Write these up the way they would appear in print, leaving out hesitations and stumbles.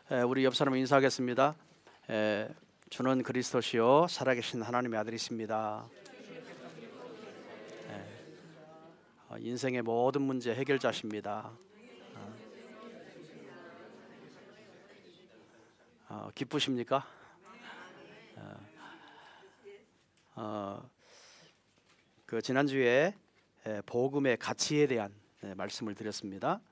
우리 옆 사람 인사하겠습니다. 주는 그리스도시요 살아계신 하나님의 아들이십니다. 인생의 모든 문제 해결자십니다. 기쁘십니까? 그 지난주에 복음의 가치에 대한 말씀을 드렸습니다.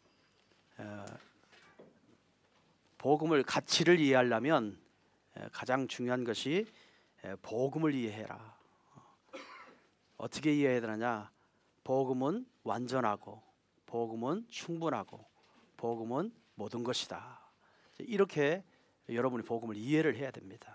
복음을 가치를 이해하려면 가장 중요한 것이 복음을 이해해라. 어떻게 이해해야 되느냐? 복음은 완전하고 복음은 충분하고 복음은 모든 것이다. 이렇게 여러분이 복음을 이해를 해야 됩니다.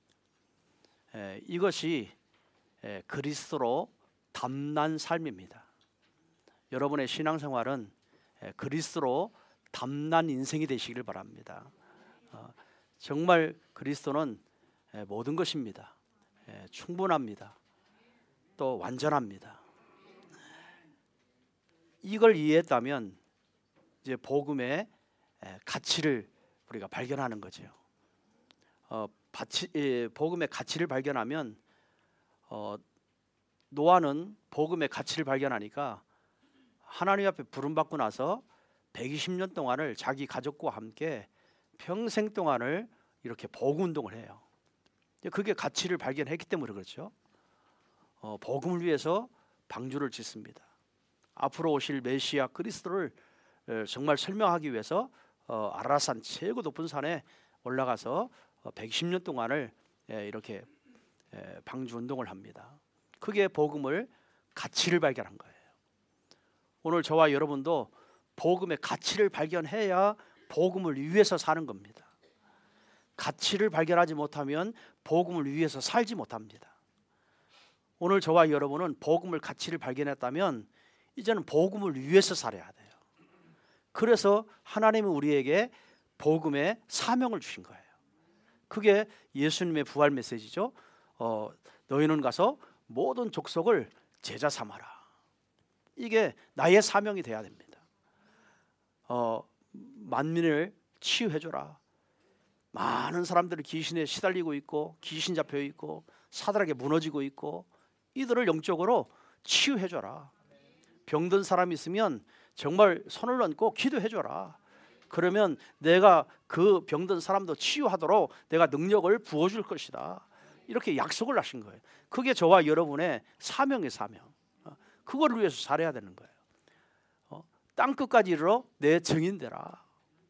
이것이 그리스도로 담난 삶입니다. 여러분의 신앙생활은 그리스도로 담난 인생이 되시길 바랍니다. 정말 그리스도는 모든 것입니다. 충분합니다. 또 완전합니다. 이걸 이해했다면 이제 복음의 가치를 우리가 발견하는 거죠. 복음의 가치를 발견하면 노아는 복음의 가치를 발견하니까 하나님 앞에 부름받고 나서 120년 동안을 자기 가족과 함께 평생 동안을 이렇게 복음 운동을 해요. 그게 가치를 발견했기 때문에 그렇죠. 복음을 위해서 방주를 짓습니다. 앞으로 오실 메시아 그리스도를 정말 설명하기 위해서 아라산 최고 높은 산에 올라가서 120년 동안을 이렇게 방주 운동을 합니다. 그게 복음을 가치를 발견한 거예요. 오늘 저와 여러분도 복음의 가치를 발견해야 복음을 위해서 사는 겁니다. 가치를 발견하지 못하면 복음을 위해서 살지 못합니다. 오늘 저와 여러분은 복음을 가치를 발견했다면 이제는 복음을 위해서 살아야 돼요. 그래서 하나님은 우리에게 복음의 사명을 주신 거예요. 그게 예수님의 부활 메시지죠. 너희는 가서 모든 족속을 제자 삼아라. 이게 나의 사명이 돼야 됩니다. 만민을 치유해줘라. 많은 사람들이 귀신에 시달리고 있고 귀신 잡혀 있고 사단에게 무너지고 있고 이들을 영적으로 치유해줘라. 병든 사람이 있으면 정말 손을 얹고 기도해줘라. 그러면 내가 그 병든 사람도 치유하도록 내가 능력을 부어줄 것이다. 이렇게 약속을 하신 거예요. 그게 저와 여러분의 사명의 사명. 그거를 위해서 살아야 되는 거예요. 땅끝까지 이르러 내 증인 되라.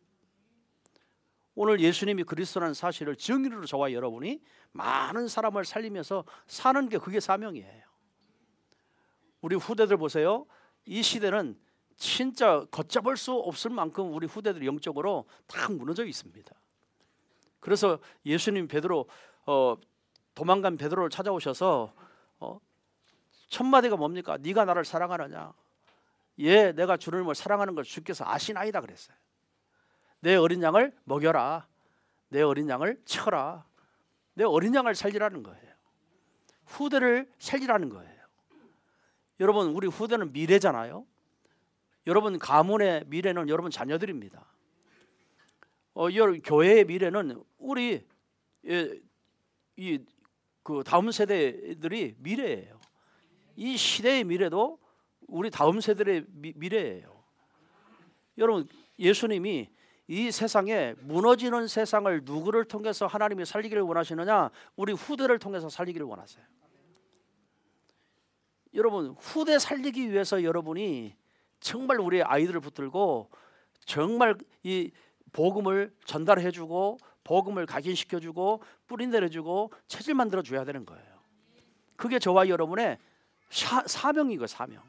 오늘 예수님이 그리스도라는 사실을 증인으로 저와 여러분이 많은 사람을 살리면서 사는 게 그게 사명이에요. 우리 후대들 보세요. 이 시대는 진짜 걷잡을 수 없을 만큼 우리 후대들이 영적으로 다 무너져 있습니다. 그래서 예수님 도망간 베드로를 찾아오셔서 첫 마디가 뭡니까? 네가 나를 사랑하느냐? 예, 내가 주님을 사랑하는 걸 주께서 아시나이다 그랬어요. 내 어린 양을 먹여라. 내 어린 양을 쳐라. 내 어린 양을 살리라는 거예요. 후대를 살리라는 거예요. 여러분, 우리 후대는 미래잖아요. 여러분 가문의 미래는 여러분 자녀들입니다. 교회의 미래는 우리 그 다음 세대들이 미래예요. 이 시대의 미래도 우리 다음 세대의 미래예요. 여러분, 예수님이 이 세상에 무너지는 세상을 누구를 통해서 하나님이 살리기를 원하시느냐? 우리 후대를 통해서 살리기를 원하세요. 여러분, 후대 살리기 위해서 여러분이 정말 우리의 아이들을 붙들고 정말 이 복음을 전달해주고 복음을 각인시켜주고 뿌리내려주고 체질 만들어줘야 되는 거예요. 그게 저와 여러분의 사명이고 사명.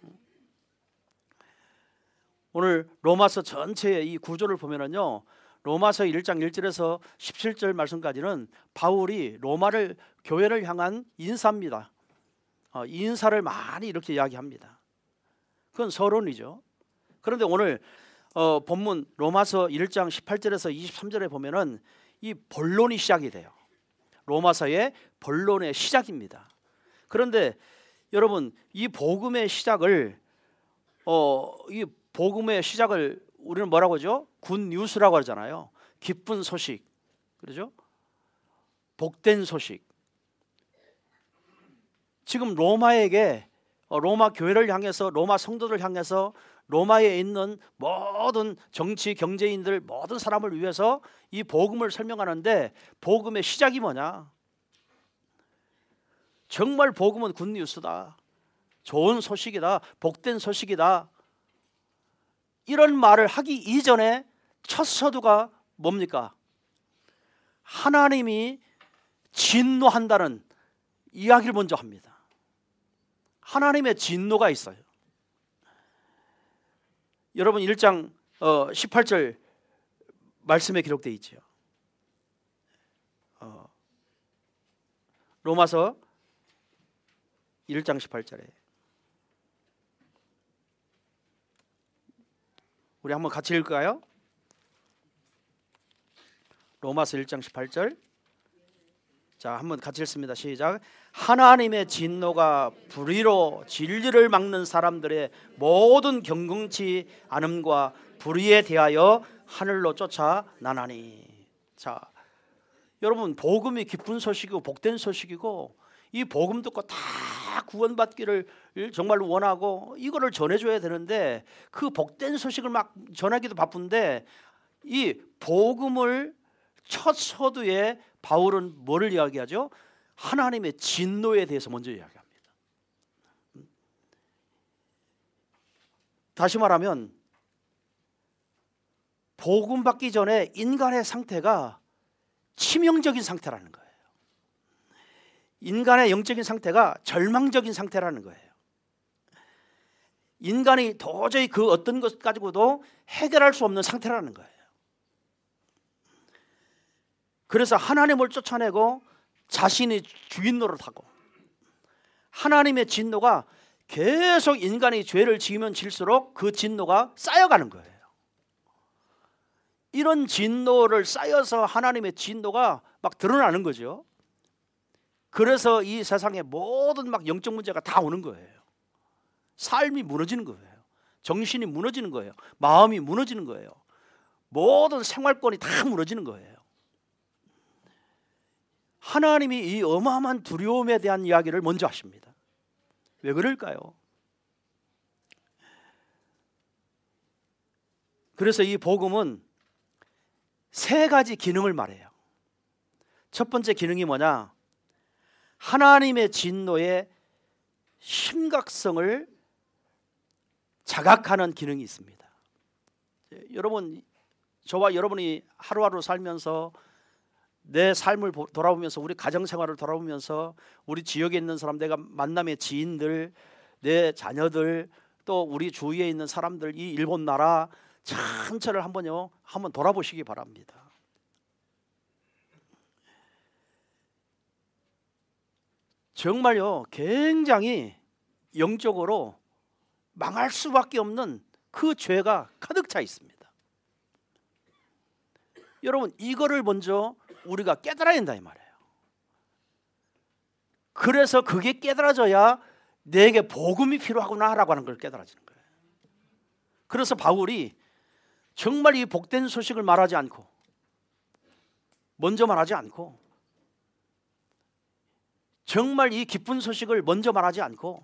오늘 로마서 전체의 이 구조를 보면은요, 로마서 1장 1절에서 17절 말씀까지는 바울이 교회를 향한 인사입니다. 인사를 많이 이렇게 이야기합니다. 그건 서론이죠. 그런데 오늘 본문 로마서 1장 18절에서 23절에 보면은 이 본론이 시작이 돼요. 로마서의 본론의 시작입니다. 그런데 여러분, 이 복음의 시작을 우리는 뭐라고 하죠? 굿 뉴스라고 하잖아요. 기쁜 소식, 그렇죠? 복된 소식. 지금 로마에게, 로마 교회를 향해서, 로마 성도들 향해서, 로마에 있는 모든 정치 경제인들, 모든 사람을 위해서 이 복음을 설명하는데, 복음의 시작이 뭐냐? 정말 복음은 굿뉴스다, 좋은 소식이다, 복된 소식이다, 이런 말을 하기 이전에 첫 서두가 뭡니까? 하나님이 진노한다는 이야기를 먼저 합니다. 하나님의 진노가 있어요. 여러분 1장 18절 말씀에 기록되어 있죠. 로마서 1장 18절에 우리 한번 같이 읽을까요? 로마서 1장 18절. 자, 한번 같이 읽습니다. 시작. 하나님의 진노가 불의로 진리를 막는 사람들의 모든 경건치 않음과 불의에 대하여 하늘로 쫓아나나니. 자, 여러분 복음이 기쁜 소식이고 복된 소식이고, 이 복음 듣고 다 구원받기를 정말 원하고 이거를 전해줘야 되는데, 그 복된 소식을 막 전하기도 바쁜데, 이 복음을 첫 서두에 바울은 뭐를 이야기하죠? 하나님의 진노에 대해서 먼저 이야기합니다. 다시 말하면 복음 받기 전에 인간의 상태가 치명적인 상태라는 거예요. 인간의 영적인 상태가 절망적인 상태라는 거예요. 인간이 도저히 그 어떤 것 가지고도 해결할 수 없는 상태라는 거예요. 그래서 하나님을 쫓아내고 자신이 주인 노릇하고, 하나님의 진노가 계속 인간이 죄를 지으면 질수록 그 진노가 쌓여가는 거예요. 이런 진노를 쌓여서 하나님의 진노가 막 드러나는 거죠. 그래서 이 세상에 모든 막 영적 문제가 다 오는 거예요. 삶이 무너지는 거예요. 정신이 무너지는 거예요. 마음이 무너지는 거예요. 모든 생활권이 다 무너지는 거예요. 하나님이 이 어마어마한 두려움에 대한 이야기를 먼저 하십니다. 왜 그럴까요? 그래서 이 복음은 세 가지 기능을 말해요. 첫 번째 기능이 뭐냐? 하나님의 진노의 심각성을 자각하는 기능이 있습니다. 여러분, 저와 여러분이 하루하루 살면서 내 삶을 돌아보면서, 우리 가정생활을 돌아보면서, 우리 지역에 있는 사람, 내가 만남의 지인들, 내 자녀들, 또 우리 주위에 있는 사람들, 이 일본 나라 전체를 한번 돌아보시기 바랍니다. 정말요, 굉장히 영적으로 망할 수밖에 없는 그 죄가 가득 차 있습니다. 여러분, 이거를 먼저 우리가 깨달아야 된다 이 말이에요. 그래서 그게 깨달아져야 내게 복음이 필요하구나라고 하는 걸 깨달아지는 거예요. 그래서 바울이 정말 이 복된 소식을 말하지 않고, 먼저 말하지 않고, 정말 이 기쁜 소식을 먼저 말하지 않고,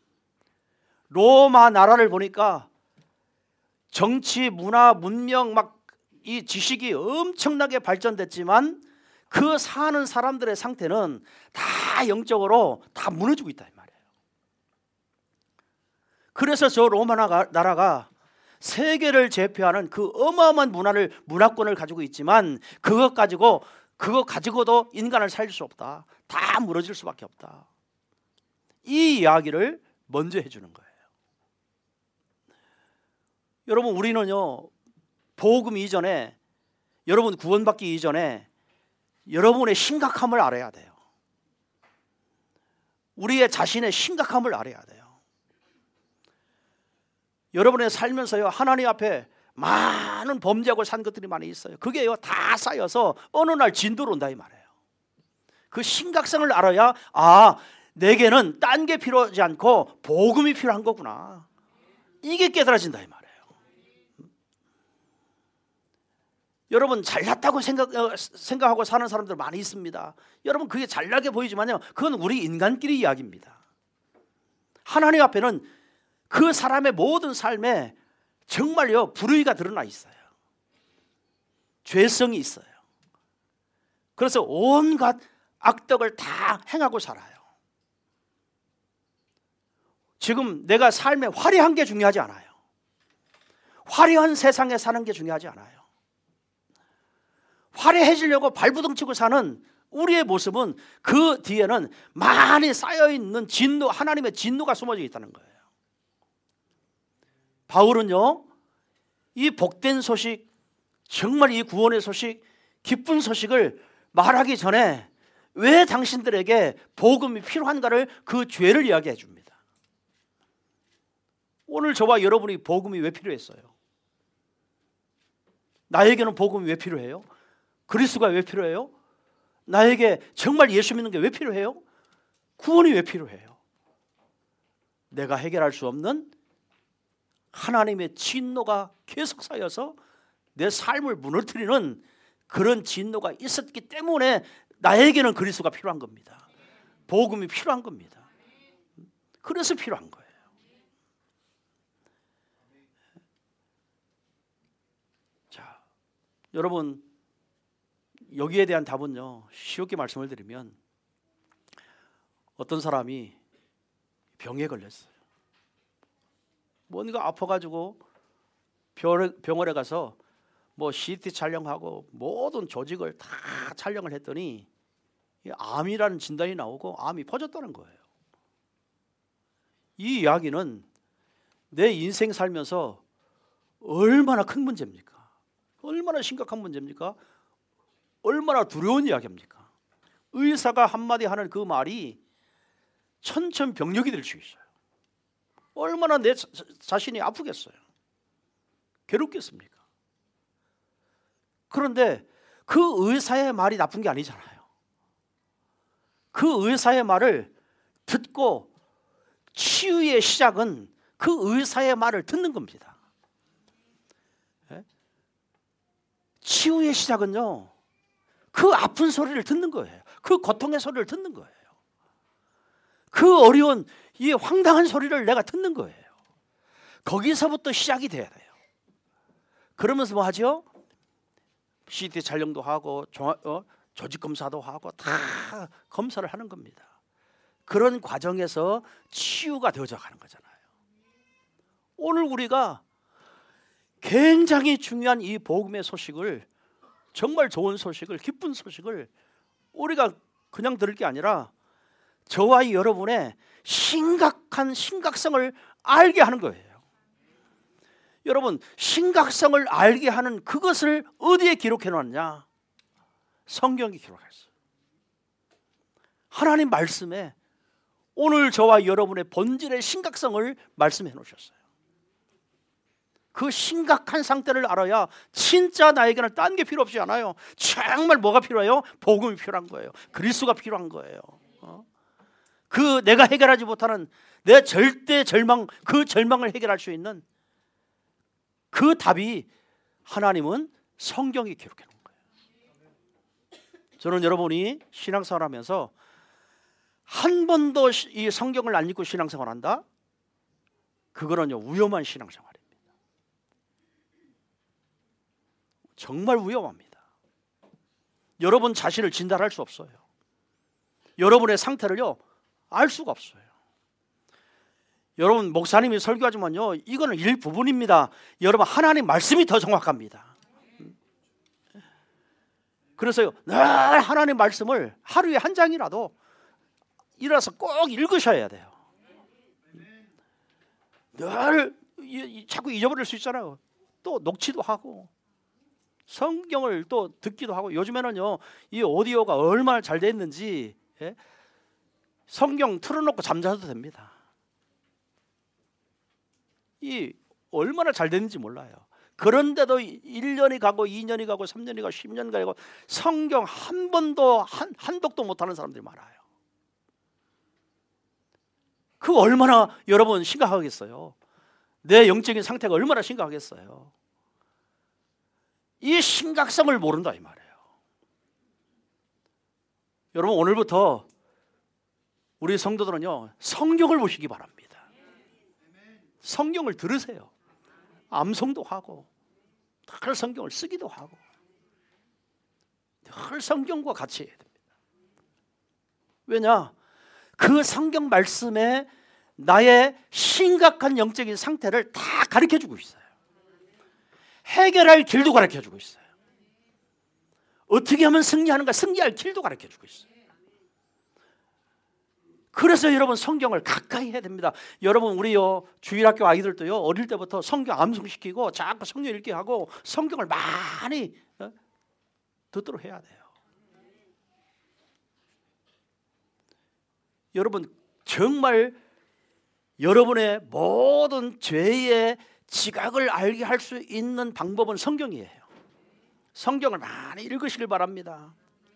로마 나라를 보니까 정치, 문화, 문명, 막 이 지식이 엄청나게 발전됐지만 그 사는 사람들의 상태는 다 영적으로 다 무너지고 있다 이 말이에요. 그래서 저 로마 나라가 세계를 제패하는 그 어마어마한 문화권을 가지고 있지만, 그거 가지고도 인간을 살릴 수 없다. 다 무너질 수밖에 없다. 이 이야기를 먼저 해주는 거예요. 여러분, 우리는요, 복음 이전에, 여러분 구원받기 이전에 여러분의 심각함을 알아야 돼요. 우리의 자신의 심각함을 알아야 돼요. 여러분의 살면서요, 하나님 앞에 많은 범죄하고 산 것들이 많이 있어요. 그게요 다 쌓여서 어느 날 진도로 온다 이 말이에요. 그 심각성을 알아야, 아, 내게는 딴 게 필요하지 않고 복음이 필요한 거구나, 이게 깨달아진다 이 말이에요. 여러분 잘났다고 생각하고 사는 사람들 많이 있습니다. 여러분 그게 잘나게 보이지만요, 그건 우리 인간끼리 이야기입니다. 하나님 앞에는 그 사람의 모든 삶에 정말요 불의가 드러나 있어요. 죄성이 있어요. 그래서 온갖 악덕을 다 행하고 살아요. 지금 내가 삶에 화려한 게 중요하지 않아요. 화려한 세상에 사는 게 중요하지 않아요. 화려해지려고 발부둥치고 사는 우리의 모습은 그 뒤에는 많이 쌓여있는 진노, 하나님의 진노가 숨어져 있다는 거예요. 바울은요, 이 복된 소식, 정말 이 구원의 소식, 기쁜 소식을 말하기 전에 왜 당신들에게 복음이 필요한가를, 그 죄를 이야기해 줍니다. 오늘 저와 여러분이 복음이 왜 필요했어요? 나에게는 복음이 왜 필요해요? 그리스도가 왜 필요해요? 나에게 정말 예수 믿는 게 왜 필요해요? 구원이 왜 필요해요? 내가 해결할 수 없는 하나님의 진노가 계속 쌓여서 내 삶을 무너뜨리는 그런 진노가 있었기 때문에 나에게는 그리스도가 필요한 겁니다. 복음이 필요한 겁니다. 그래서 필요한 거예요. 자, 여러분, 여기에 대한 답은요, 쉽게 말씀을 드리면, 어떤 사람이 병에 걸렸어요. 뭔가 아파가지고 병원에 가서 뭐 CT 촬영하고 모든 조직을 다 촬영을 했더니 암이라는 진단이 나오고 암이 퍼졌다는 거예요. 이 이야기는 내 인생 살면서 얼마나 큰 문제입니까? 얼마나 심각한 문제입니까? 얼마나 두려운 이야기입니까? 의사가 한마디 하는 그 말이 천천병력이 될 수 있어요. 얼마나 내 자신이 아프겠어요? 괴롭겠습니까? 그런데 그 의사의 말이 나쁜 게 아니잖아요. 그 의사의 말을 듣고 치유의 시작은 그 의사의 말을 듣는 겁니다. 치유의 시작은요, 그 아픈 소리를 듣는 거예요. 그 고통의 소리를 듣는 거예요. 그 어려운 이 황당한 소리를 내가 듣는 거예요. 거기서부터 시작이 돼야 돼요. 그러면서 뭐 하죠? CT 촬영도 하고 조직 검사도 하고 다 검사를 하는 겁니다. 그런 과정에서 치유가 되어져 가는 거잖아요. 오늘 우리가 굉장히 중요한 이 복음의 소식을, 정말 좋은 소식을, 기쁜 소식을 우리가 그냥 들을 게 아니라 저와 여러분의 심각한 심각성을 알게 하는 거예요. 여러분, 심각성을 알게 하는 그것을 어디에 기록해 놨냐? 성경이 기록했어요. 하나님 말씀에 오늘 저와 여러분의 본질의 심각성을 말씀해 놓으셨어요. 그 심각한 상태를 알아야 진짜 나에게는 딴 게 필요 없지 않아요. 정말 뭐가 필요해요? 복음이 필요한 거예요. 그리스도가 필요한 거예요. 그 내가 해결하지 못하는 내 절대 절망, 그 절망을 해결할 수 있는 그 답이 하나님은 성경에 기록해 놓은 거예요. 저는 여러분이 신앙생활하면서 한 번도 이 성경을 안 읽고 신앙생활한다? 그거는요, 위험한 신앙생활입니다. 정말 위험합니다. 여러분 자신을 진단할 수 없어요. 여러분의 상태를요, 알 수가 없어요. 여러분, 목사님이 설교하지만요, 이거는 일부분입니다. 여러분, 하나님 말씀이 더 정확합니다. 그래서요, 늘 하나님 말씀을 하루에 한 장이라도 일어나서 꼭 읽으셔야 돼요. 늘 자꾸 잊어버릴 수 있잖아요. 또 녹취도 하고 성경을 또 듣기도 하고, 요즘에는요 이 오디오가 얼마나 잘 됐는지, 성경 틀어놓고 잠자도 됩니다. 이 얼마나 잘 됐는지 몰라요. 그런데도 1년이 가고 2년이 가고 3년이 가고 10년 가고 성경 한 번도 한 독도 못하는 사람들이 많아요. 그거 얼마나 여러분 심각하겠어요. 내 영적인 상태가 얼마나 심각하겠어요. 이 심각성을 모른다 이 말이에요. 여러분 오늘부터 우리 성도들은요 성경을 보시기 바랍니다. 성경을 들으세요. 암송도 하고 늘 성경을 쓰기도 하고 늘 성경과 같이 해야 됩니다. 왜냐? 그 성경 말씀에 나의 심각한 영적인 상태를 다 가르쳐주고 있어요. 해결할 길도 가르쳐주고 있어요. 어떻게 하면 승리하는가 승리할 길도 가르쳐주고 있어요. 그래서 여러분 성경을 가까이 해야 됩니다. 여러분 우리요 주일학교 아이들도요 어릴 때부터 성경 암송시키고 자꾸 성경 읽게 하고 성경을 많이 듣도록 해야 돼요. 여러분 정말 여러분의 모든 죄의 지각을 알게 할 수 있는 방법은 성경이에요. 성경을 많이 읽으시길 바랍니다.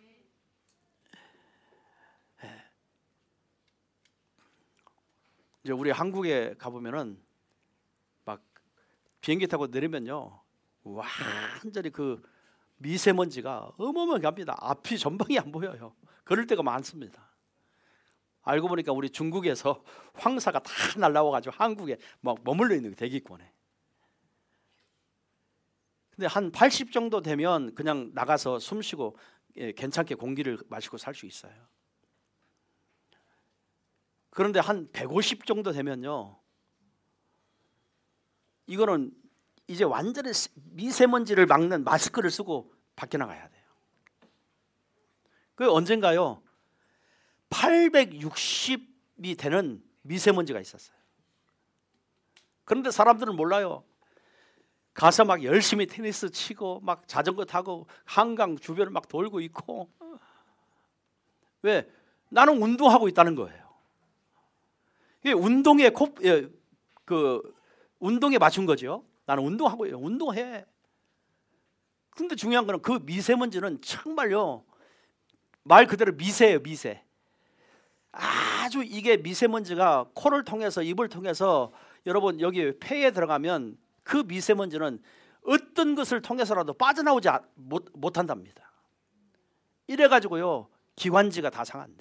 이제 우리 한국에 가보면은 막 비행기 타고 내리면요 완전히 그 미세먼지가 어마어마합니다. 앞이 전방이 안 보여요. 그럴 때가 많습니다. 알고 보니까 우리 중국에서 황사가 다 날라와가지고 한국에 막 머물러 있는 대기권에. 근데 한 80 정도 되면 그냥 나가서 숨 쉬고 괜찮게 공기를 마시고 살 수 있어요. 그런데 한 150 정도 되면요 이거는 이제 완전히 미세먼지를 막는 마스크를 쓰고 밖에 나가야 돼요. 그 언젠가요 860이 되는 미세먼지가 있었어요. 그런데 사람들은 몰라요. 가서 막 열심히 테니스 치고 막 자전거 타고 한강 주변을 막 돌고 있고. 왜? 나는 운동하고 있다는 거예요. 이게 운동에 운동에 맞춘 거죠. 나는 운동하고 있어요. 운동해. 근데 중요한 거는 그 미세먼지는 정말요 말 그대로 미세예요. 미세. 아주 이게 미세먼지가 코를 통해서 입을 통해서 여러분 여기 폐에 들어가면 그 미세먼지는 어떤 것을 통해서라도 빠져나오지 못한답니다. 이래가지고요 기관지가 다 상한대.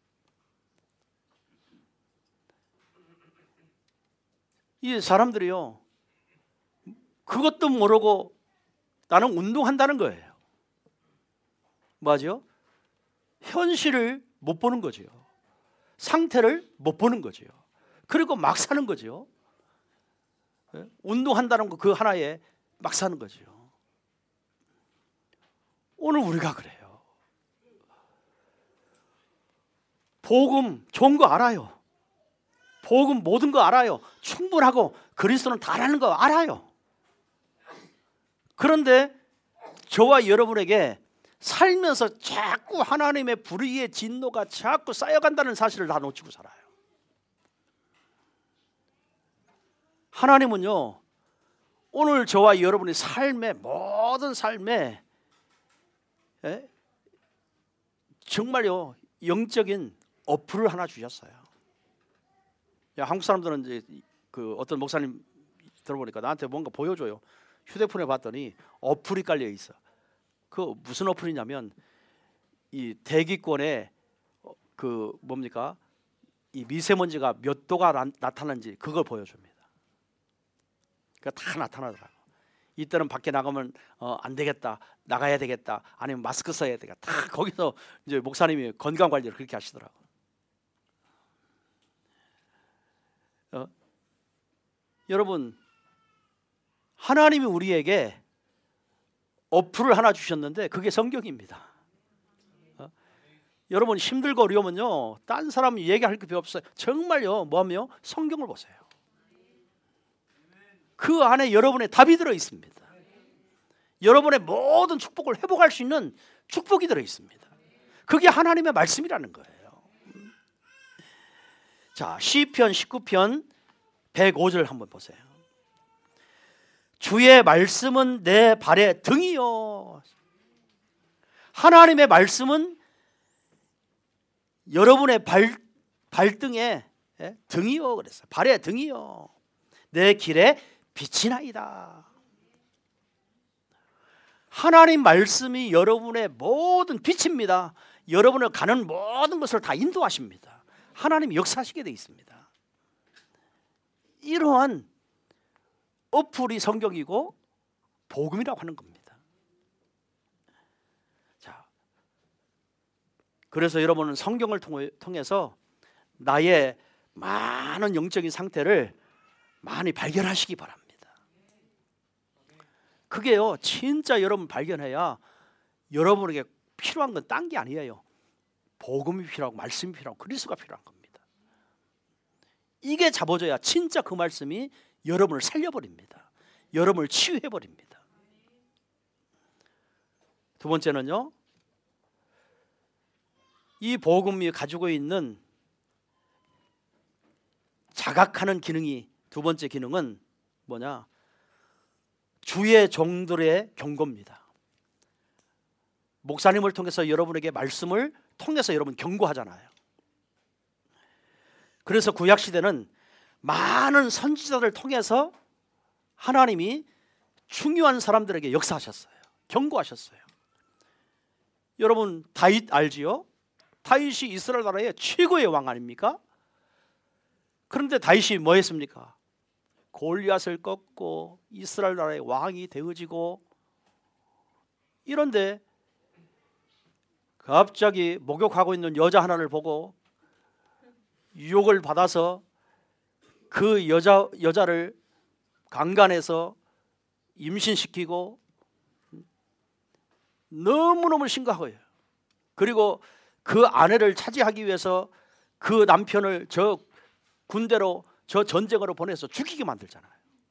이 사람들이요 그것도 모르고 나는 운동한다는 거예요. 뭐죠? 현실을 못 보는 거죠. 상태를 못 보는 거죠. 그리고 막 사는 거죠. 운동한다는 거 그 하나에 막 사는 거죠. 오늘 우리가 그래요. 복음 좋은 거 알아요. 복음 모든 거 알아요. 충분하고 그리스도는 다라는 거 알아요. 그런데 저와 여러분에게 살면서 자꾸 하나님의 불의의 진노가 자꾸 쌓여간다는 사실을 다 놓치고 살아요. 하나님은요 오늘 저와 여러분의 삶의 모든 삶에 정말요 영적인 어플을 하나 주셨어요. 한국 사람들은 이제 그 어떤 목사님 들어보니까 나한테 뭔가 보여줘요. 휴대폰에 봤더니 어플이 깔려 있어. 그 무슨 어플이냐면 이 대기권에 그 뭡니까 이 미세먼지가 몇 도가 나타나는지 그걸 보여줍니다. 그러니까 다 나타나더라고. 이때는 밖에 나가면 안 되겠다, 나가야 되겠다, 아니면 마스크 써야 되겠다. 다 거기서 이제 목사님이 건강 관리를 그렇게 하시더라고. 여러분 하나님이 우리에게 어플을 하나 주셨는데 그게 성경입니다. 여러분 힘들고 어려우면요 딴 사람이 얘기할 게 필요 없어요. 정말요 뭐하며 성경을 보세요. 그 안에 여러분의 답이 들어 있습니다. 여러분의 모든 축복을 회복할 수 있는 축복이 들어 있습니다. 그게 하나님의 말씀이라는 거예요. 자, 시편 19편 105절 한번 보세요. 주의 말씀은 내 발의 등이요. 하나님의 말씀은 여러분의 발등에 등이요 그랬어요. 발의 등이요. 내 길에 빛이 나이다. 하나님 말씀이 여러분의 모든 빛입니다. 여러분을 가는 모든 것을 다 인도하십니다. 하나님이 역사하시게 되어 있습니다. 이러한 어플이 성경이고 복음이라고 하는 겁니다. 자, 그래서 여러분은 성경을 통해서 나의 많은 영적인 상태를 많이 발견하시기 바랍니다. 그게요, 진짜 여러분 발견해야 여러분에게 필요한 건 딴 게 아니에요. 복음이 필요하고 말씀이 필요하고 그리스도가 필요한 겁니다. 이게 잡아져야 진짜 그 말씀이 여러분을 살려버립니다. 여러분을 치유해버립니다. 두 번째는요, 이 복음이 가지고 있는 자각하는 기능이, 두 번째 기능은 뭐냐? 주의 종들의 경고입니다. 목사님을 통해서 여러분에게 말씀을 통해서 여러분 경고하잖아요. 그래서 구약시대는 많은 선지자들을 통해서 하나님이 중요한 사람들에게 역사하셨어요. 경고하셨어요. 여러분 다윗 알지요? 다윗이 이스라엘 나라의 최고의 왕 아닙니까? 그런데 다윗이 뭐 했습니까? 골리앗을 꺾고 이스라엘 나라의 왕이 되어지고, 이런데 갑자기 목욕하고 있는 여자 하나를 보고 유혹을 받아서 그 여자를 강간해서 임신시키고 너무너무 심각해요. 그리고 그 아내를 차지하기 위해서 그 남편을 저 군대로, 저 전쟁으로 보내서 죽이게 만들잖아요.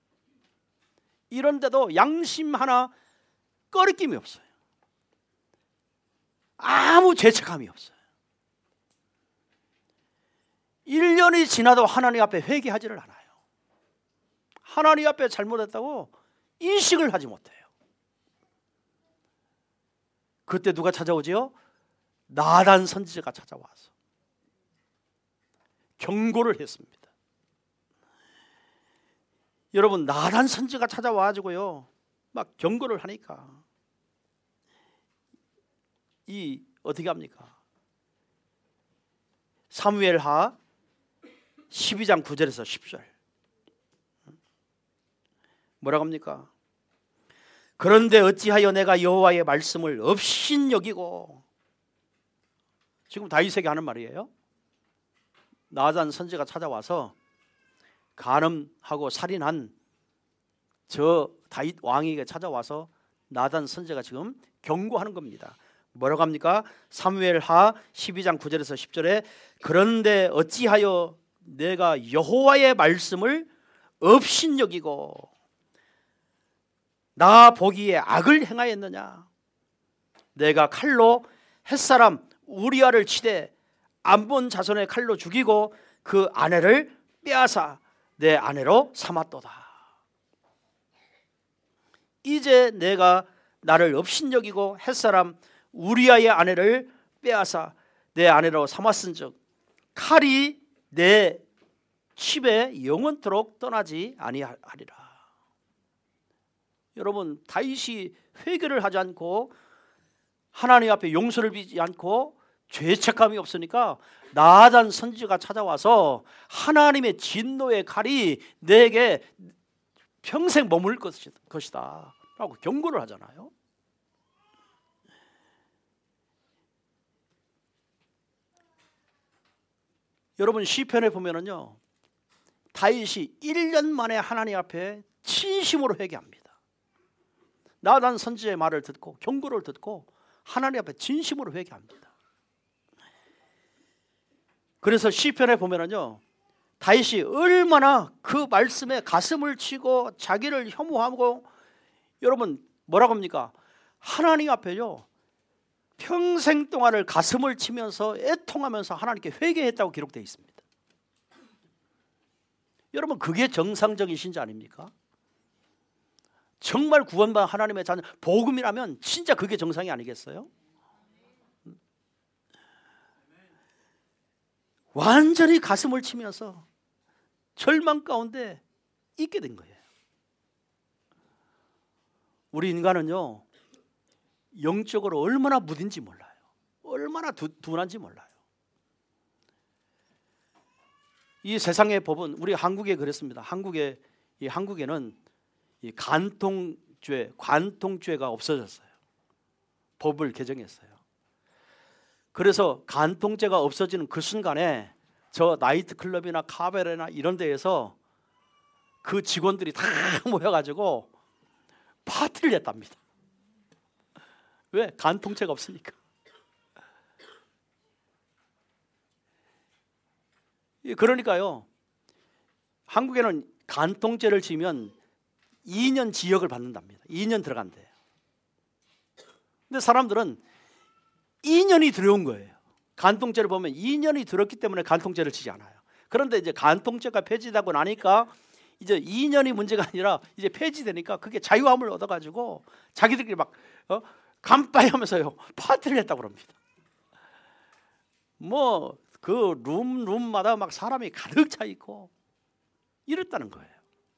이런데도 양심 하나 꺼리낌이 없어요. 아무 죄책감이 없어요. 1년이 지나도 하나님 앞에 회개하지를 않아요. 하나님 앞에 잘못했다고 인식을 하지 못해요. 그때 누가 찾아오지요? 나단 선지자가 찾아와서 경고를 했습니다. 여러분, 나단 선지자가 찾아와가지고요 막 경고를 하니까 이 어떻게 합니까? 사무엘하 12장 9절에서 10절 뭐라고 합니까? 그런데 어찌하여 내가 여호와의 말씀을 업신여기고, 지금 다윗에게 하는 말이에요. 나단 선지자가 찾아와서 간음하고 살인한 저 다윗 왕에게 찾아와서 나단 선지자가 지금 경고하는 겁니다. 뭐라고 합니까? 사무엘하 12장 9절에서 10절에 그런데 어찌하여 내가 여호와의 말씀을 업신여기고 나 보기에 악을 행하였느냐? 내가 칼로 햇사람 우리아를 치되 암몬 자손의 칼로 죽이고 그 아내를 빼앗아 내 아내로 삼았도다. 이제 내가 나를 업신여기고 햇사람 우리아의 아내를 빼앗아 내 아내로 삼았은즉 칼이 내 칩에 영원토록 떠나지 아니하리라. 여러분, 다윗이 회개를 하지 않고 하나님 앞에 용서를 비지 않고 죄책감이 없으니까 나단 선지자가 찾아와서 하나님의 진노의 칼이 내게 평생 머물 것이다 라고 경고를 하잖아요. 여러분, 시편에 보면은요 다윗이 1년 만에 하나님 앞에 진심으로 회개합니다. 나단 선지자의 말을 듣고 경고를 듣고 하나님 앞에 진심으로 회개합니다. 그래서 시편에 보면은요 다윗이 얼마나 그 말씀에 가슴을 치고 자기를 혐오하고, 여러분 뭐라고 합니까? 하나님 앞에요 평생 동안을 가슴을 치면서 애통하면서 하나님께 회개했다고 기록되어 있습니다. 여러분, 그게 정상적인 신자 아닙니까? 정말 구원받은 하나님의 자녀, 복음이라면 진짜 그게 정상이 아니겠어요? 완전히 가슴을 치면서 절망 가운데 있게 된 거예요. 우리 인간은요 영적으로 얼마나 무딘지 몰라요. 얼마나 둔한지 몰라요. 이 세상의 법은 우리 한국에 그랬습니다. 한국에는 이 관통죄가 없어졌어요. 법을 개정했어요. 그래서 간통죄가 없어지는 그 순간에 저 나이트클럽이나 카바레나 이런 데에서 그 직원들이 다 모여가지고 파티를 했답니다. 왜? 간통죄가 없으니까. 그러니까요, 한국에는 간통죄를 지면 2년 징역을 받는답니다. 2년 들어간대요. 근데 사람들은 2년이 들어온 거예요. 간통죄를 보면 2년이 들었기 때문에 간통죄를 치지 않아요. 그런데 이제 간통죄가 폐지되고 나니까 이제 2년이 문제가 아니라 이제 폐지되니까 그게 자유함을 얻어가지고 자기들끼리 막 간파이 하면서요 파티를 했다고 그럽니다. 뭐 그 룸마다 막 사람이 가득 차 있고 이랬다는 거예요.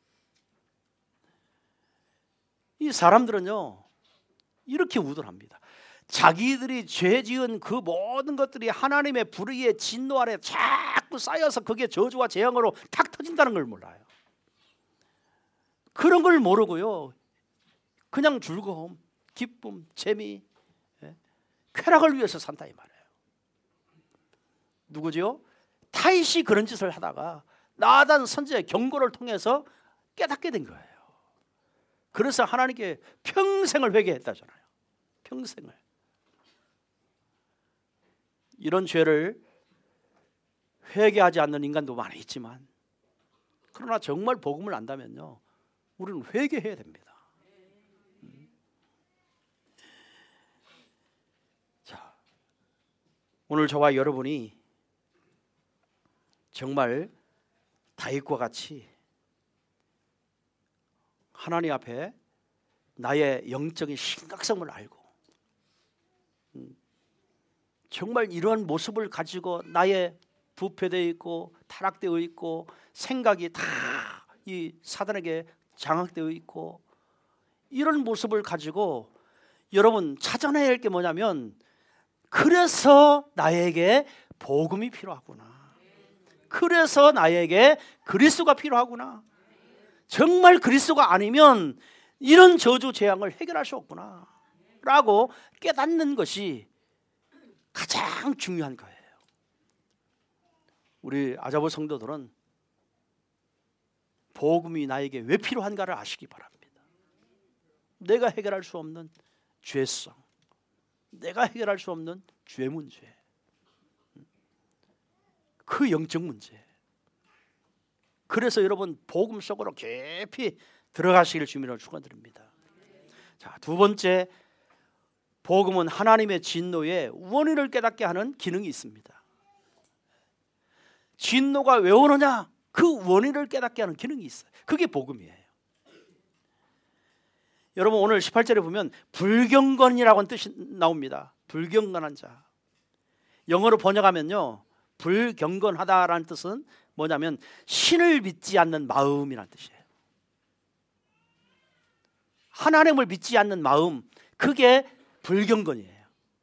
이 사람들은요 이렇게 우둔합니다. 자기들이 죄 지은 그 모든 것들이 하나님의 불의의 진노 아래 자꾸 쌓여서 그게 저주와 재앙으로 탁 터진다는 걸 몰라요. 그런 걸 모르고요 그냥 즐거움, 기쁨, 재미, 쾌락을 위해서 산다 이 말이에요. 누구죠? 타이시 그런 짓을 하다가 나단 선지자의 경고를 통해서 깨닫게 된 거예요. 그래서 하나님께 평생을 회개했다잖아요. 평생을. 이런 죄를 회개하지 않는 인간도 많이 있지만 그러나 정말 복음을 안다면요 우리는 회개해야 됩니다. 자, 오늘 저와 여러분이 정말 다윗과 같이 하나님 앞에 나의 영적인 심각성을 알고 정말 이러한 모습을 가지고 나의 부패되어 있고 타락되어 있고 생각이 다 이 사단에게 장악되어 있고 이런 모습을 가지고 여러분 찾아내야 할 게 뭐냐면 그래서 나에게 복음이 필요하구나. 그래서 나에게 그리스도가 필요하구나. 정말 그리스도가 아니면 이런 저주 재앙을 해결할 수 없구나 라고 깨닫는 것이 가장 중요한 거예요. 우리 아자보 성도들은 복음이 나에게 왜 필요한가를 아시기 바랍니다. 내가 해결할 수 없는 죄성, 내가 해결할 수 없는 죄 문제, 그 영적 문제. 그래서 여러분 복음 속으로 깊이 들어가시길 주님으로 축원드립니다. 자, 두 번째, 복음은 하나님의 진노의 원인을 깨닫게 하는 기능이 있습니다. 진노가 왜 오느냐? 그 원인을 깨닫게 하는 기능이 있어요. 그게 복음이에요. 여러분 오늘 18절에 보면 불경건이라고 하는 뜻이 나옵니다. 불경건한 자. 영어로 번역하면요 불경건하다라는 뜻은 뭐냐면 신을 믿지 않는 마음이라는 뜻이에요. 하나님을 믿지 않는 마음, 그게 불경건이에요.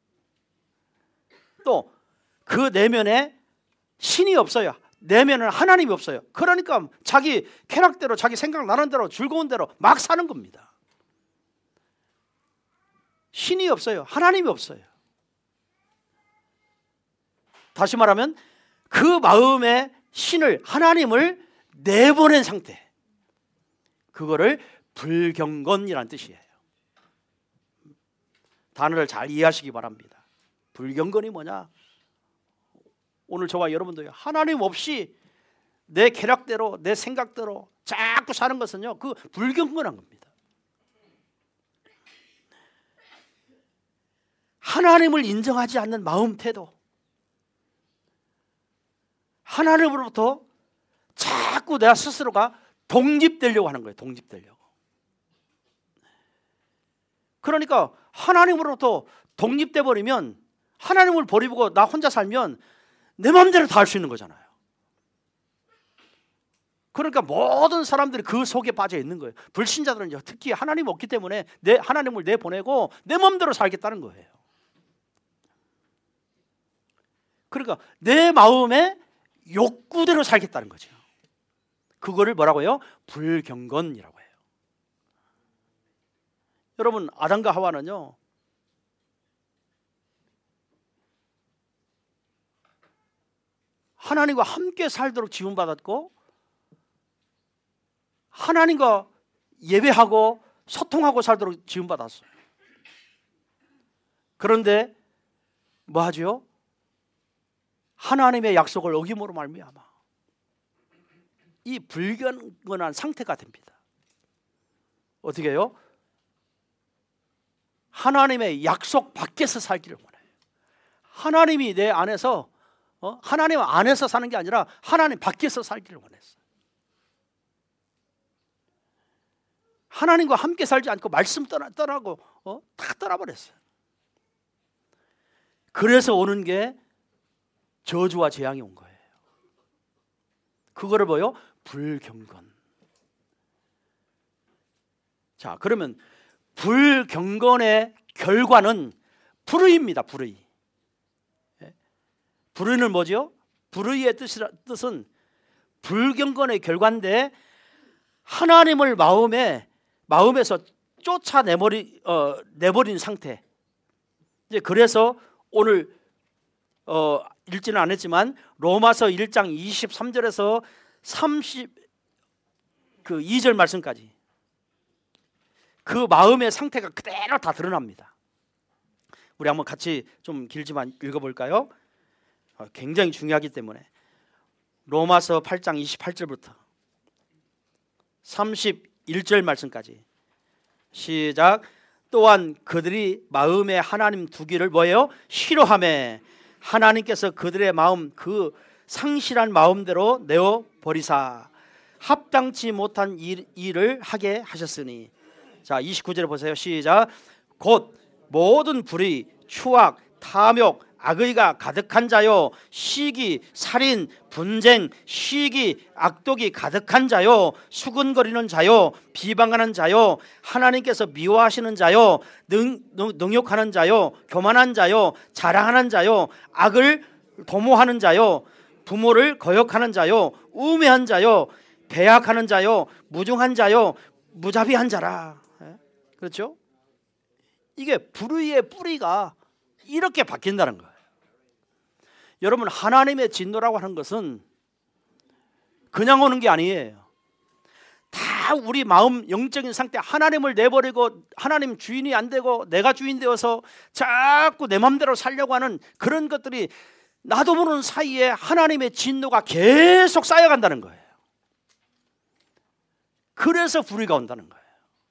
또 그 내면에 신이 없어요. 내면은 하나님이 없어요. 그러니까 자기 쾌락대로 자기 생각나는 대로 즐거운 대로 막 사는 겁니다. 신이 없어요. 하나님이 없어요. 다시 말하면 그 마음에 신을, 하나님을 내보낸 상태, 그거를 불경건이라는 뜻이에요. 단어를 잘 이해하시기 바랍니다. 불경건이 뭐냐? 오늘 저와 여러분도요 하나님 없이 내 쾌락대로 내 생각대로 자꾸 사는 것은요 그 불경건한 겁니다. 하나님을 인정하지 않는 마음 태도, 하나님으로부터 자꾸 내가 스스로가 독립되려고 하는 거예요. 독립되려고. 그러니까 하나님으로부터 독립돼 버리면, 하나님을 버리고 나 혼자 살면 내 마음대로 다 할 수 있는 거잖아요. 그러니까 모든 사람들이 그 속에 빠져 있는 거예요. 불신자들은 특히 하나님 없기 때문에 하나님을 내보내고 내 마음대로 살겠다는 거예요. 그러니까 내 마음의 욕구대로 살겠다는 거죠. 그거를 뭐라고요? 불경건이라고 해요. 여러분, 아담과 하와는요, 하나님과 함께 살도록 지음받았고 하나님과 예배하고 소통하고 살도록 지음받았어요. 그런데 뭐 하죠? 하나님의 약속을 어김으로 말미암아 이 불경건한 상태가 됩니다. 어떻게 해요? 하나님의 약속 밖에서 살기를 원해요. 하나님이 내 안에서 하나님 안에서 사는 게 아니라 하나님 밖에서 살기를 원했어요. 하나님과 함께 살지 않고 말씀 떠나고 다 떠나버렸어요. 그래서 오는 게 저주와 재앙이 온 거예요. 그거를 뭐요? 불경건. 자, 그러면 불경건의 결과는 불의입니다. 불의. 불의는 뭐죠? 불의의 뜻은 불경건의 결과인데 하나님을 마음에서 내버린 상태. 이제 그래서 오늘 읽지는 않았지만 로마서 1장 23절에서 2절 말씀까지 그 마음의 상태가 그대로 다 드러납니다. 우리 한번 같이 좀 길지만 읽어볼까요? 굉장히 중요하기 때문에 로마서 8장 28절부터 31절 말씀까지 시작. 또한 그들이 마음에 하나님 두기를 뭐예요? 싫어하며 하나님께서 그들의 마음 그 상실한 마음대로 내어 버리사 합당치 못한 일을 하게 하셨으니. 자, 29절에 보세요. 시작. 곧 모든 불의, 추악, 탐욕, 악의가 가득한 자요, 시기, 살인, 분쟁, 시기, 악독이 가득한 자요, 수근거리는 자요, 비방하는 자요, 하나님께서 미워하시는 자요, 능욕하는 자요, 교만한 자요, 자랑하는 자요, 악을 도모하는 자요, 부모를 거역하는 자요, 우매한 자요, 배약하는 자요, 무중한 자요, 무자비한 자라. 그렇죠? 이게 불의의 뿌리가 이렇게 바뀐다는 거예요. 여러분, 하나님의 진노라고 하는 것은 그냥 오는 게 아니에요. 다 우리 마음 영적인 상태, 하나님을 내버리고 하나님 주인이 안 되고 내가 주인 되어서 자꾸 내 마음대로 살려고 하는 그런 것들이 나도 모르는 사이에 하나님의 진노가 계속 쌓여간다는 거예요. 그래서 불의가 온다는 거예요.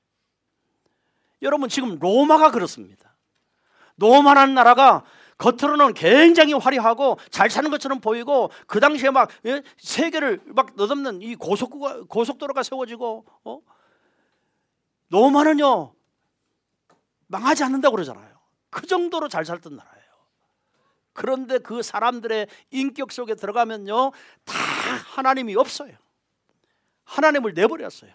여러분, 지금 로마가 그렇습니다. 로마라는 나라가 겉으로는 굉장히 화려하고 잘 사는 것처럼 보이고 그 당시에 막 세계를 막 너덮는 이 고속도로가 세워지고 로마는요 망하지 않는다고 그러잖아요. 그 정도로 잘 살던 나라예요. 그런데 그 사람들의 인격 속에 들어가면요 다 하나님이 없어요. 하나님을 내버렸어요.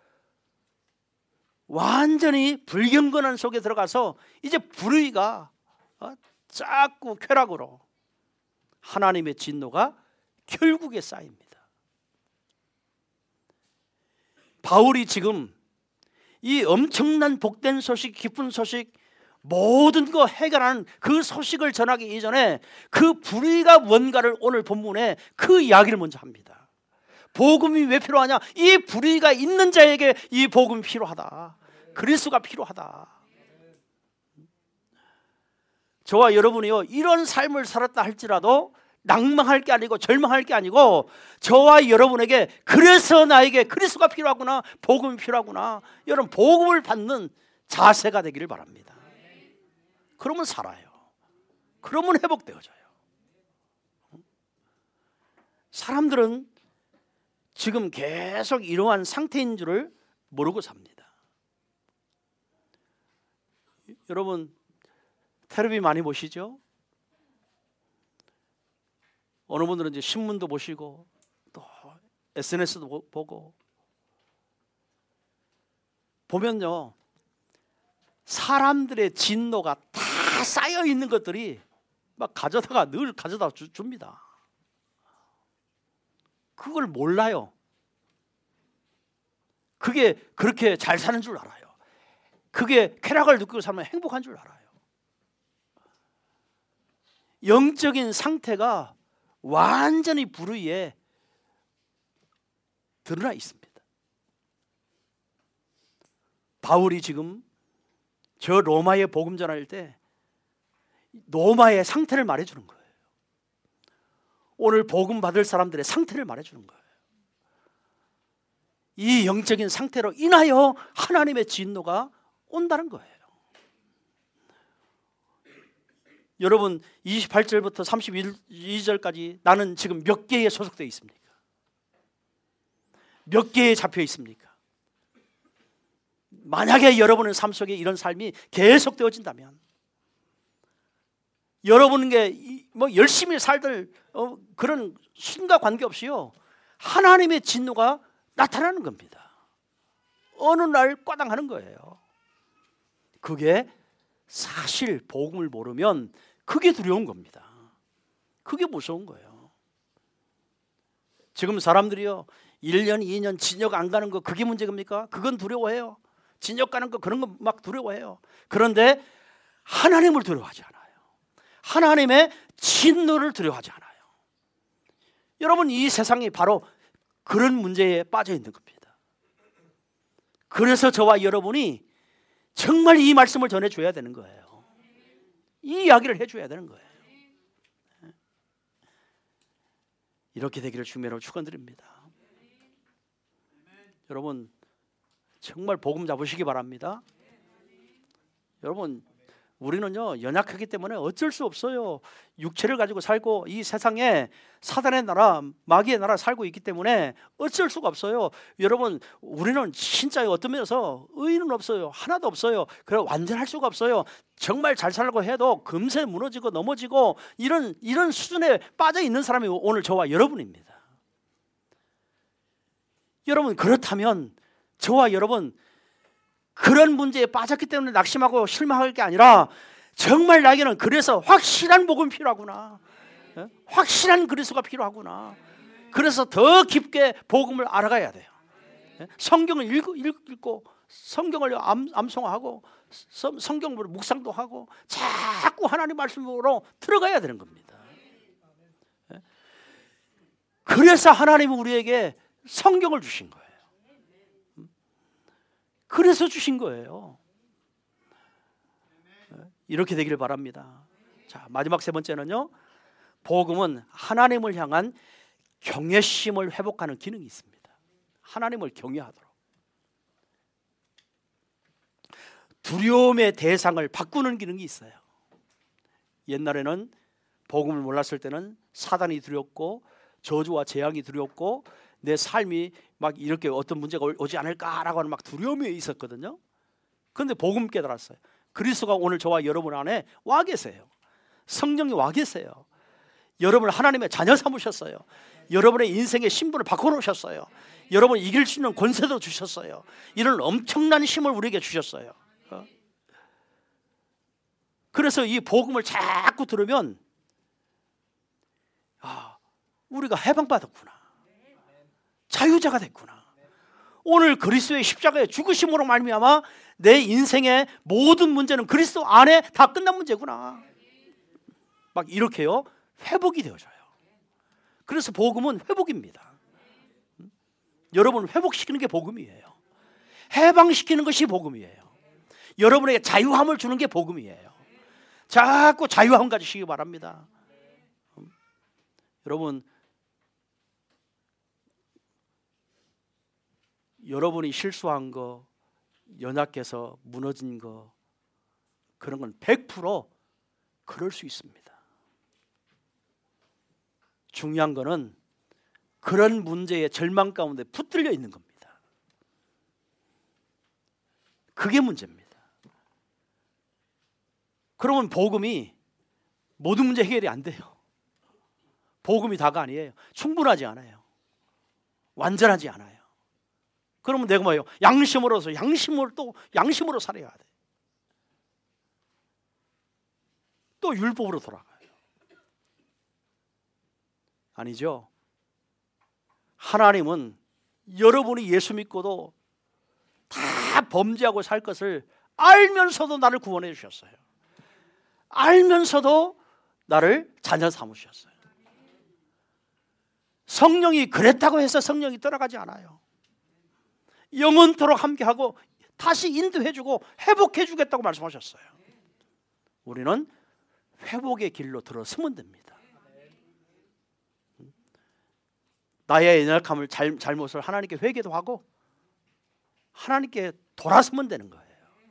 완전히 불경건한 속에 들어가서 이제 불의가 자꾸 쾌락으로 하나님의 진노가 결국에 쌓입니다. 바울이 지금 이 엄청난 복된 소식, 기쁜 소식, 모든 거 해결하는 그 소식을 전하기 이전에 그 불의가 뭔가를 오늘 본문에 그 이야기를 먼저 합니다. 복음이 왜 필요하냐? 이 불의가 있는 자에게 이 복음이 필요하다. 그리스도가 필요하다. 저와 여러분이요 이런 삶을 살았다 할지라도 낭망할 게 아니고 절망할 게 아니고 저와 여러분에게 그래서 나에게 그리스도가 필요하구나, 복음이 필요하구나, 여러분 복음을 받는 자세가 되기를 바랍니다. 그러면 살아요. 그러면 회복되어져요. 사람들은 지금 계속 이러한 상태인 줄을 모르고 삽니다. 여러분 텔레비 많이 보시죠? 어느 분들은 이제 신문도 보시고 또 SNS도 보고 보면요, 사람들의 진노가 다 쌓여 있는 것들이 막 가져다가 늘 가져다 줍니다. 그걸 몰라요. 그게 그렇게 잘 사는 줄 알아요. 그게 쾌락을 느끼고 살면 행복한 줄 알아요. 영적인 상태가 완전히 불의에 드러나 있습니다. 바울이 지금 저 로마에 복음 전할 때 로마의 상태를 말해주는 거예요. 오늘 복음 받을 사람들의 상태를 말해주는 거예요. 이 영적인 상태로 인하여 하나님의 진노가 온다는 거예요. 여러분 28절부터 32절까지 나는 지금 몇 개에 소속되어 있습니까? 몇 개에 잡혀 있습니까? 만약에 여러분의 삶 속에 이런 삶이 계속되어진다면, 여러분에게 뭐 열심히 살들 그런 순간 관계없이요, 하나님의 진노가 나타나는 겁니다. 어느 날 꽈당하는 거예요. 그게 사실 복음을 모르면 그게 두려운 겁니다. 그게 무서운 거예요. 지금 사람들이요 1년 2년 진역 안 가는 거 그게 문제입니까? 그건 두려워해요. 진역 가는 거 그런 거 막 두려워해요. 그런데 하나님을 두려워하지 않아요. 하나님의 진노를 두려워하지 않아요. 여러분 이 세상이 바로 그런 문제에 빠져 있는 겁니다. 그래서 저와 여러분이 정말 이 말씀을 전해줘야 되는 거예요. 이 이야기를 해줘야 되는 거예요. 이렇게 되기를 주님으로 축원드립니다. 여러분 정말 복음 잡으시기 바랍니다. 여러분 우리는요 연약하기 때문에 어쩔 수 없어요. 육체를 가지고 살고 이 세상에 사단의 나라 마귀의 나라 살고 있기 때문에 어쩔 수가 없어요. 여러분 우리는 진짜 어떤 면에서 의의는 없어요. 하나도 없어요. 그래 완전할 수가 없어요. 정말 잘 살려고 해도 금세 무너지고 넘어지고 이런 수준에 빠져 있는 사람이 오늘 저와 여러분입니다. 여러분 그렇다면 저와 여러분 그런 문제에 빠졌기 때문에 낙심하고 실망할 게 아니라 정말 나에게는 그래서 확실한 복음이 필요하구나. 확실한 그리스도가 필요하구나. 그래서 더 깊게 복음을 알아가야 돼요. 성경을 읽고 성경을 암송하고 성경으로 묵상도 하고 자꾸 하나님 말씀으로 들어가야 되는 겁니다. 그래서 하나님이 우리에게 성경을 주신 거예요. 그래서 주신 거예요. 이렇게 되기를 바랍니다. 자, 마지막 세 번째는요. 복음은 하나님을 향한 경외심을 회복하는 기능이 있습니다. 하나님을 경외하도록. 두려움의 대상을 바꾸는 기능이 있어요. 옛날에는 복음을 몰랐을 때는 사단이 두렵고 저주와 재앙이 두렵고 내 삶이 막 이렇게 어떤 문제가 오지 않을까라고 하는 막 두려움이 있었거든요. 그런데 복음 깨달았어요. 그리스도가 오늘 저와 여러분 안에 와 계세요. 성령이 와 계세요. 여러분을 하나님의 자녀 삼으셨어요. 여러분의 인생의 신분을 바꿔놓으셨어요. 여러분 이길 수 있는 권세도 주셨어요. 이런 엄청난 힘을 우리에게 주셨어요. 그래서 이 복음을 자꾸 들으면 우리가 해방받았구나. 자유자가 됐구나. 오늘 그리스도의 십자가의 죽으심으로 말미암아 내 인생의 모든 문제는 그리스도 안에 다 끝난 문제구나. 막 이렇게요 회복이 되어져요. 그래서 복음은 회복입니다. 여러분 회복시키는 게 복음이에요. 해방시키는 것이 복음이에요. 여러분에게 자유함을 주는 게 복음이에요. 자꾸 자유함 가지시기 바랍니다. 여러분 여러분이 실수한 거, 연약해서 무너진 거 그런 건 100% 그럴 수 있습니다. 중요한 거는 그런 문제의 절망 가운데 붙들려 있는 겁니다. 그게 문제입니다. 그러면 복음이 모든 문제 해결이 안 돼요. 복음이 다가 아니에요. 충분하지 않아요. 완전하지 않아요. 그러면 내가 뭐예요? 양심으로서 양심으로 살아야 돼. 또 율법으로 돌아가요. 아니죠. 하나님은 여러분이 예수 믿고도 다 범죄하고 살 것을 알면서도 나를 구원해 주셨어요. 알면서도 나를 자녀 삼으셨어요. 성령이 그랬다고 해서 성령이 떠나가지 않아요. 영원토록 함께하고 다시 인도해주고 회복해주겠다고 말씀하셨어요. 우리는 회복의 길로 들어서면 됩니다. 나의 연약함을 잘못을 하나님께 회개도 하고 하나님께 돌아서면 되는 거예요.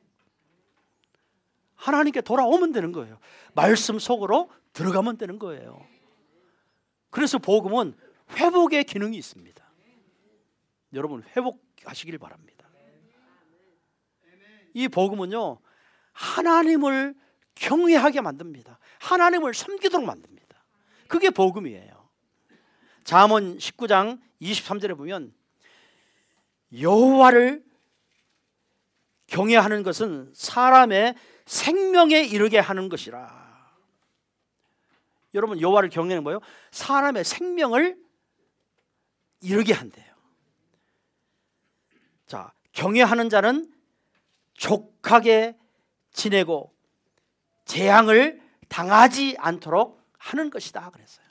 하나님께 돌아오면 되는 거예요. 말씀 속으로 들어가면 되는 거예요. 그래서 복음은 회복의 기능이 있습니다. 여러분 회복하시길 바랍니다. 이 복음은요, 하나님을 경외하게 만듭니다. 하나님을 섬기도록 만듭니다. 그게 복음이에요. 잠언 19장 23절에 보면 여호와를 경외하는 것은 사람의 생명에 이르게 하는 것이라. 여러분 여호와를 경외하는 뭐예요? 사람의 생명을 이르게 한대요. 자, 경외하는 자는 족하게 지내고 재앙을 당하지 않도록 하는 것이다 그랬어요.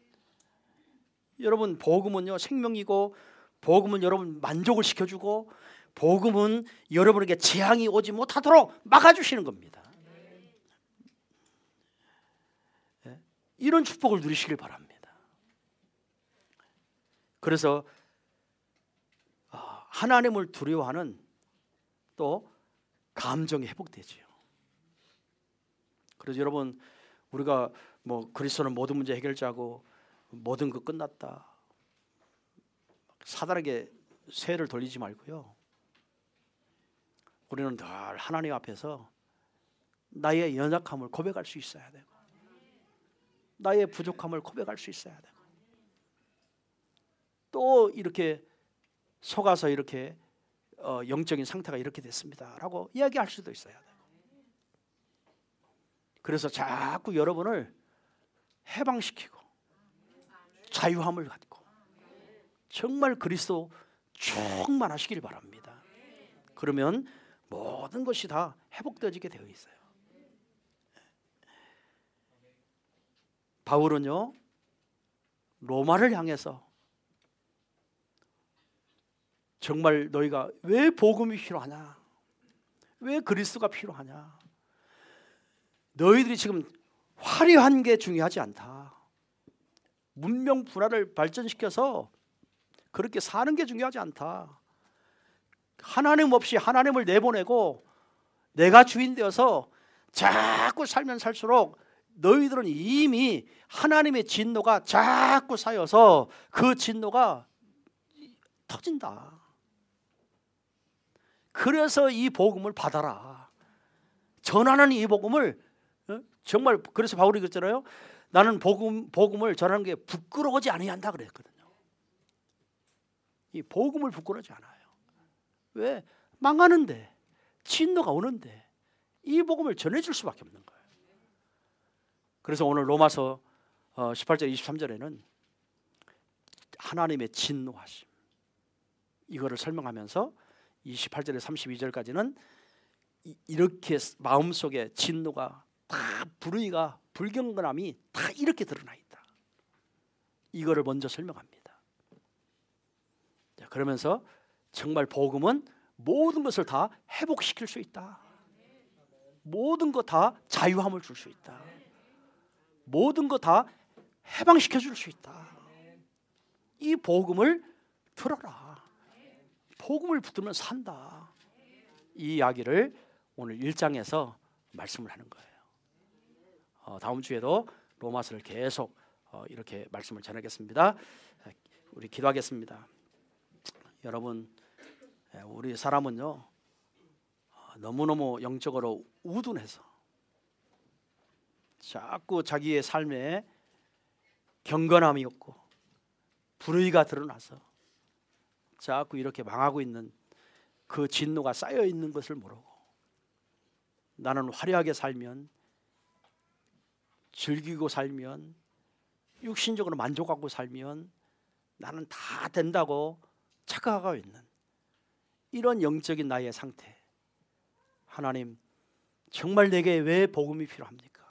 여러분 복음은요 생명이고, 복음은 여러분 만족을 시켜주고, 복음은 여러분에게 재앙이 오지 못하도록 막아주시는 겁니다. 이런 축복을 누리시길 바랍니다. 그래서 하나님을 두려워하는 또 감정이 회복되지요. 그래서 여러분 우리가 뭐 그리스도는 모든 문제 해결자고 모든 것 끝났다, 사단에게 쇠를 돌리지 말고요, 우리는 늘 하나님 앞에서 나의 연약함을 고백할 수 있어야 되고, 나의 부족함을 고백할 수 있어야 되고, 또 이렇게 속아서 이렇게 영적인 상태가 이렇게 됐습니다라고 이야기할 수도 있어야 돼요. 그래서 자꾸 여러분을 해방시키고 자유함을 갖고 정말 그리스도 충만하시길 바랍니다. 그러면 모든 것이 다 회복되어지게 되어 있어요. 바울은요 로마를 향해서 정말 너희가 왜 복음이 필요하냐, 왜 그리스도가 필요하냐, 너희들이 지금 화려한 게 중요하지 않다, 문명 문화를 발전시켜서 그렇게 사는 게 중요하지 않다, 하나님 없이 하나님을 내보내고 내가 주인 되어서 자꾸 살면 살수록 너희들은 이미 하나님의 진노가 자꾸 쌓여서 그 진노가 터진다. 그래서 이 복음을 받아라. 전하는 이 복음을 정말, 그래서 바울이 그랬잖아요. 나는 복음을 전하는 게 부끄러워하지 아니한다 그랬거든요. 이 복음을 부끄러워하지 않아요. 왜? 망하는데, 진노가 오는데 이 복음을 전해줄 수밖에 없는 거예요. 그래서 오늘 로마서 18절 23절에는 하나님의 진노하심, 이거를 설명하면서 28절에 32절까지는 이렇게 마음속에 진노가 다, 불의가, 불경건함이 다 이렇게 드러나 있다, 이거를 먼저 설명합니다. 자, 그러면서 정말 복음은 모든 것을 다 회복시킬 수 있다, 모든 것 다 자유함을 줄 수 있다, 모든 것 다 해방시켜 줄 수 있다. 이 복음을 들어라. 복음을 붙들면 산다. 이 이야기를 오늘 1장에서 말씀을 하는 거예요. 다음 주에도 로마서를 계속 이렇게 말씀을 전하겠습니다. 우리 기도하겠습니다. 여러분, 우리 사람은요 너무너무 영적으로 우둔해서 자꾸 자기의 삶에 경건함이 없고 불의가 드러나서 자꾸 이렇게 망하고 있는 그 진노가 쌓여 있는 것을 모르고 나는 화려하게 살면, 즐기고 살면, 육신적으로 만족하고 살면 나는 다 된다고 착각하고 있는 이런 영적인 나의 상태. 하나님, 정말 내게 왜 복음이 필요합니까?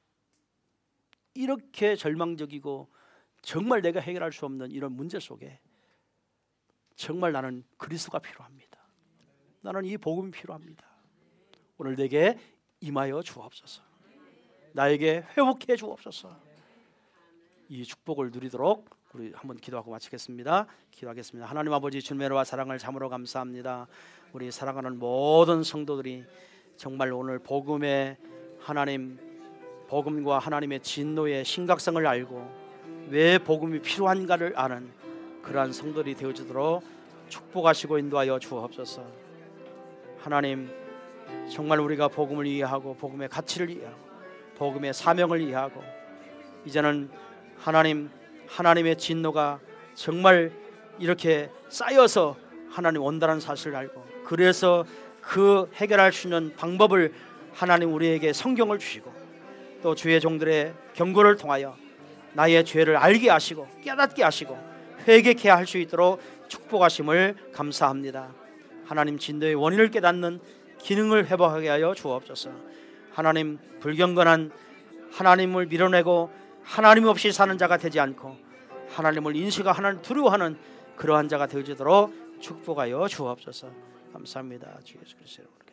이렇게 절망적이고 정말 내가 해결할 수 없는 이런 문제 속에 정말 나는 그리스도가 필요합니다. 나는 이 복음이 필요합니다. 오늘 내게 임하여 주옵소서. 나에게 회복해 주옵소서. 이 축복을 누리도록 우리 한번 기도하고 마치겠습니다. 기도하겠습니다. 하나님 아버지, 주님의 은혜와 사랑을 참으로 감사합니다. 우리 사랑하는 모든 성도들이 정말 오늘 복음의 하나님, 복음과 하나님의 진노의 심각성을 알고 왜 복음이 필요한가를 아는 그러한 성도들이 되어주도록 축복하시고 인도하여 주옵소서. 하나님, 정말 우리가 복음을 이해하고 복음의 가치를 이해하고 복음의 사명을 이해하고 이제는 하나님의 진노가 정말 이렇게 쌓여서 하나님 온다는 사실을 알고, 그래서 그 해결할 수 있는 방법을 하나님 우리에게 성경을 주시고 또 주의 종들의 경고를 통하여 나의 죄를 알게 하시고 깨닫게 하시고 회개케 할 수 있도록 축복하심을 감사합니다. 하나님, 진노의 원인을 깨닫는 기능을 회복하게 하여 주옵소서. 하나님, 불경건한 하나님을 밀어내고 하나님 없이 사는 자가 되지 않고 하나님을 인식하고 하나님을 두려워하는 그러한 자가 되어지도록 축복하여 주옵소서. 감사합니다. 주 예수 그리스도의 이름으로.